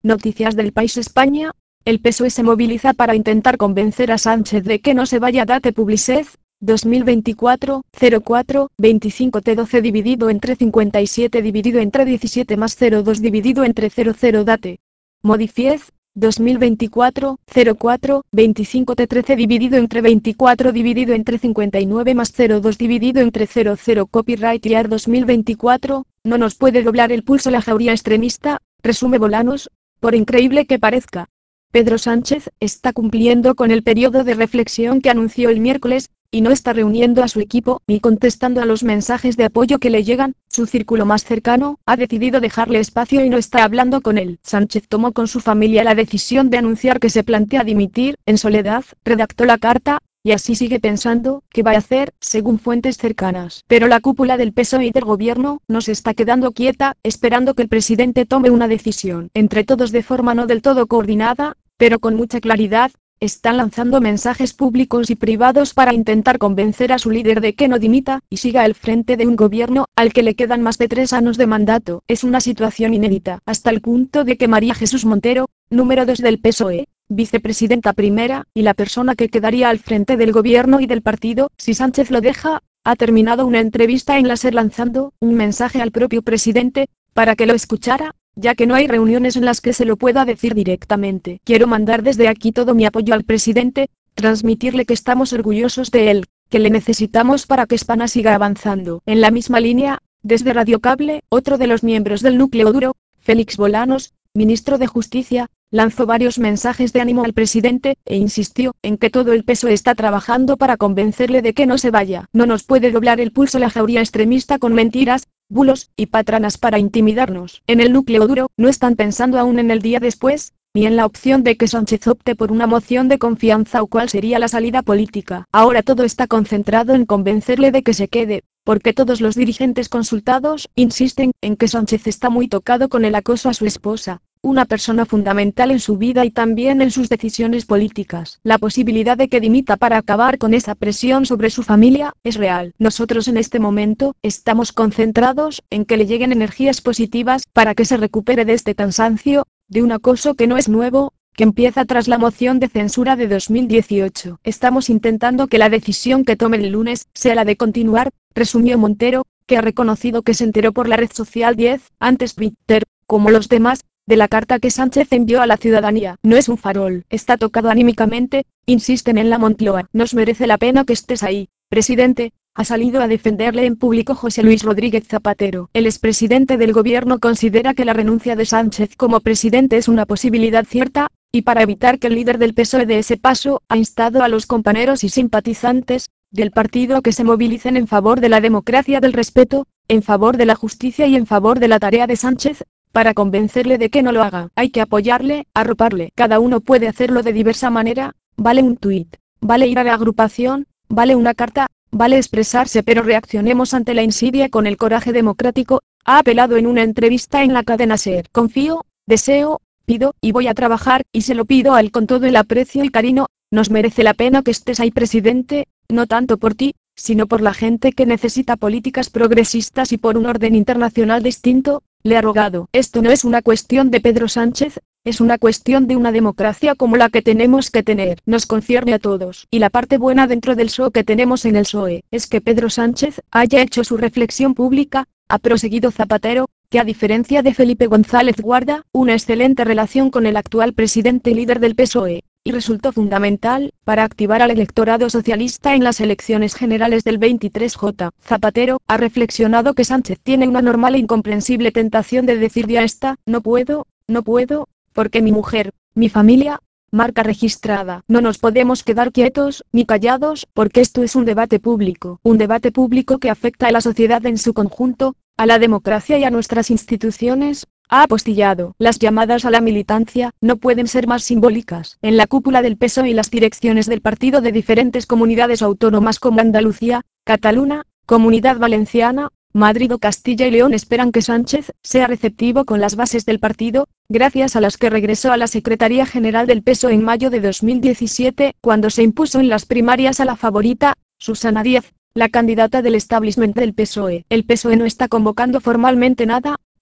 Noticias del País España. El PSOE se moviliza para intentar convencer a Sánchez de que no se vaya. Date Publicet, 2024, 04, 25 T12 dividido entre 57 dividido entre 17 más 02 dividido entre 00 Date. Modifiez, 2024, 04, 25 T13 dividido entre 24 dividido entre 59 más 02 dividido entre 00 Copyright Year 2024, no nos puede doblar el pulso la jauría extremista, resume Bolanos, por increíble que parezca. Pedro Sánchez está cumpliendo con el periodo de reflexión que anunció el miércoles, y no está reuniendo a su equipo ni contestando a los mensajes de apoyo que le llegan. Su círculo más cercano ha decidido dejarle espacio y no está hablando con él. Sánchez tomó con su familia la decisión de anunciar que se plantea dimitir. En soledad, redactó la carta, y así sigue pensando qué va a hacer, según fuentes cercanas. Pero la cúpula del PSOE y del gobierno no se está quedando quieta, esperando que el presidente tome una decisión. Entre todos de forma no del todo coordinada, pero con mucha claridad, están lanzando mensajes públicos y privados para intentar convencer a su líder de que no dimita y siga al frente de un gobierno al que le quedan más de 3 años de mandato. Es una situación inédita, hasta el punto de que María Jesús Montero, número 2 del PSOE, vicepresidenta primera, y la persona que quedaría al frente del gobierno y del partido, si Sánchez lo deja, ha terminado una entrevista en la SER lanzando un mensaje al propio presidente, para que lo escuchara, ya que no hay reuniones en las que se lo pueda decir directamente. Quiero mandar desde aquí todo mi apoyo al presidente, transmitirle que estamos orgullosos de él, que le necesitamos para que España siga avanzando. En la misma línea, desde Radio Cable, otro de los miembros del núcleo duro, Félix Bolanos, ministro de Justicia, lanzó varios mensajes de ánimo al presidente, e insistió en que todo el PSOE está trabajando para convencerle de que no se vaya. No nos puede doblar el pulso la jauría extremista con mentiras, bulos y patranas para intimidarnos. En el núcleo duro no están pensando aún en el día después, ni en la opción de que Sánchez opte por una moción de confianza o cuál sería la salida política. Ahora todo está concentrado en convencerle de que se quede, porque todos los dirigentes consultados insisten en que Sánchez está muy tocado con el acoso a su esposa, una persona fundamental en su vida y también en sus decisiones políticas. La posibilidad de que dimita para acabar con esa presión sobre su familia es real. Nosotros en este momento estamos concentrados en que le lleguen energías positivas para que se recupere de este cansancio, de un acoso que no es nuevo, que empieza tras la moción de censura de 2018. Estamos intentando que la decisión que tome el lunes sea la de continuar, resumió Montero, que ha reconocido que se enteró por la red social 10, antes Twitter, como los demás, de la carta que Sánchez envió a la ciudadanía. No es un farol, está tocado anímicamente, insisten en la Moncloa. Nos merece la pena que estés ahí, presidente. Ha salido a defenderle en público José Luis Rodríguez Zapatero. El expresidente del gobierno considera que la renuncia de Sánchez como presidente es una posibilidad cierta, y para evitar que el líder del PSOE dé ese paso, ha instado a los compañeros y simpatizantes del partido a que se movilicen en favor de la democracia, del respeto, en favor de la justicia y en favor de la tarea de Sánchez, para convencerle de que no lo haga. Hay que apoyarle, arroparle. Cada uno puede hacerlo de diversa manera, vale un tuit, vale ir a la agrupación, vale una carta, vale expresarse, pero reaccionemos ante la insidia con el coraje democrático, ha apelado en una entrevista en la cadena SER. Confío, deseo, pido y voy a trabajar, y se lo pido a él con todo el aprecio y cariño. Nos merece la pena que estés ahí, presidente, no tanto por ti, sino por la gente que necesita políticas progresistas y por un orden internacional distinto, le ha rogado. Esto no es una cuestión de Pedro Sánchez, es una cuestión de una democracia como la que tenemos que tener. Nos concierne a todos. Y la parte buena dentro del PSOE que tenemos en el PSOE es que Pedro Sánchez haya hecho su reflexión pública, ha proseguido Zapatero, que a diferencia de Felipe González guarda una excelente relación con el actual presidente y líder del PSOE, y resultó fundamental para activar al electorado socialista en las elecciones generales del 23J. Zapatero ha reflexionado que Sánchez tiene una normal e incomprensible tentación de decir ya está, no puedo, porque mi mujer, mi familia, marca registrada. No nos podemos quedar quietos ni callados, porque esto es un debate público que afecta a la sociedad en su conjunto, a la democracia y a nuestras instituciones. Ha apostillado. Las llamadas a la militancia no pueden ser más simbólicas. En la cúpula del PSOE y las direcciones del partido de diferentes comunidades autónomas como Andalucía, Cataluña, Comunidad Valenciana, Madrid o Castilla y León esperan que Sánchez sea receptivo con las bases del partido, gracias a las que regresó a la Secretaría General del PSOE en mayo de 2017, cuando se impuso en las primarias a la favorita, Susana Díaz, la candidata del establishment del PSOE. El PSOE no está convocando formalmente nada,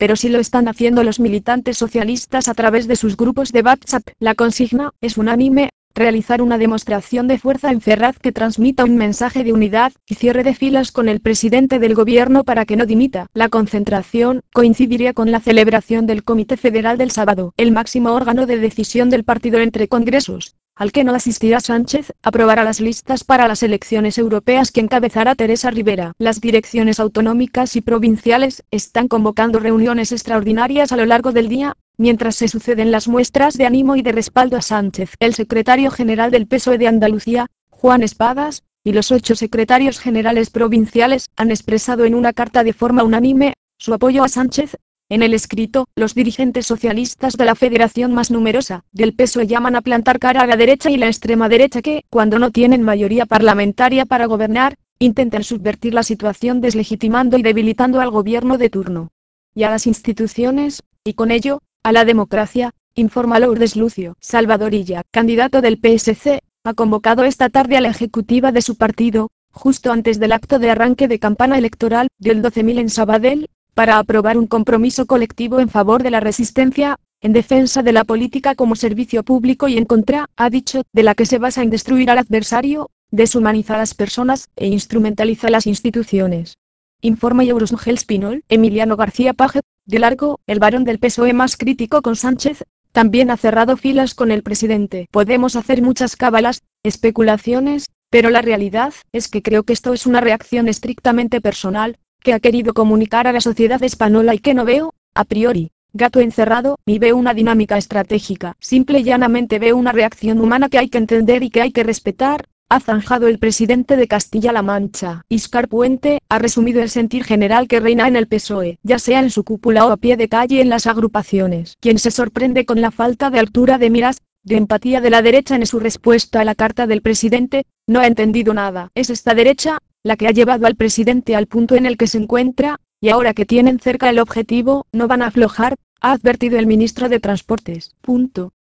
pero sí lo están haciendo los militantes socialistas a través de sus grupos de WhatsApp. La consigna es unánime: realizar una demostración de fuerza en Ferraz que transmita un mensaje de unidad y cierre de filas con el presidente del gobierno para que no dimita. La concentración coincidiría con la celebración del Comité Federal del sábado, el máximo órgano de decisión del partido entre congresos, al que no asistirá Sánchez. Aprobará las listas para las elecciones europeas que encabezará Teresa Rivera. Las direcciones autonómicas y provinciales están convocando reuniones extraordinarias a lo largo del día, mientras se suceden las muestras de ánimo y de respaldo a Sánchez. El secretario general del PSOE de Andalucía, Juan Espadas, y los 8 secretarios generales provinciales han expresado en una carta de forma unánime su apoyo a Sánchez. En el escrito, los dirigentes socialistas de la federación más numerosa del PSOE llaman a plantar cara a la derecha y la extrema derecha que, cuando no tienen mayoría parlamentaria para gobernar, intentan subvertir la situación deslegitimando y debilitando al gobierno de turno y a las instituciones, y con ello, a la democracia, informa Lourdes Lucio. Salvadorilla, candidato del PSC, ha convocado esta tarde a la ejecutiva de su partido, justo antes del acto de arranque de campaña electoral del 12.000 en Sabadell, para aprobar un compromiso colectivo en favor de la resistencia, en defensa de la política como servicio público y en contra, ha dicho, de la que se basa en destruir al adversario, deshumaniza a las personas e instrumentaliza las instituciones. Informa Eurosugel Spinol. Emiliano García Paje, de largo, el varón del PSOE más crítico con Sánchez, también ha cerrado filas con el presidente. Podemos hacer muchas cábalas, especulaciones, pero la realidad es que creo que esto es una reacción estrictamente personal, que ha querido comunicar a la sociedad española y que no veo, a priori, gato encerrado, ni veo una dinámica estratégica. Simple y llanamente veo una reacción humana que hay que entender y que hay que respetar. Ha zanjado el presidente de Castilla-La Mancha. Íscar Puente ha resumido el sentir general que reina en el PSOE, ya sea en su cúpula o a pie de calle en las agrupaciones. Quien se sorprende con la falta de altura de miras, de empatía de la derecha en su respuesta a la carta del presidente, no ha entendido nada. Es esta derecha la que ha llevado al presidente al punto en el que se encuentra, y ahora que tienen cerca el objetivo, no van a aflojar, ha advertido el ministro de Transportes.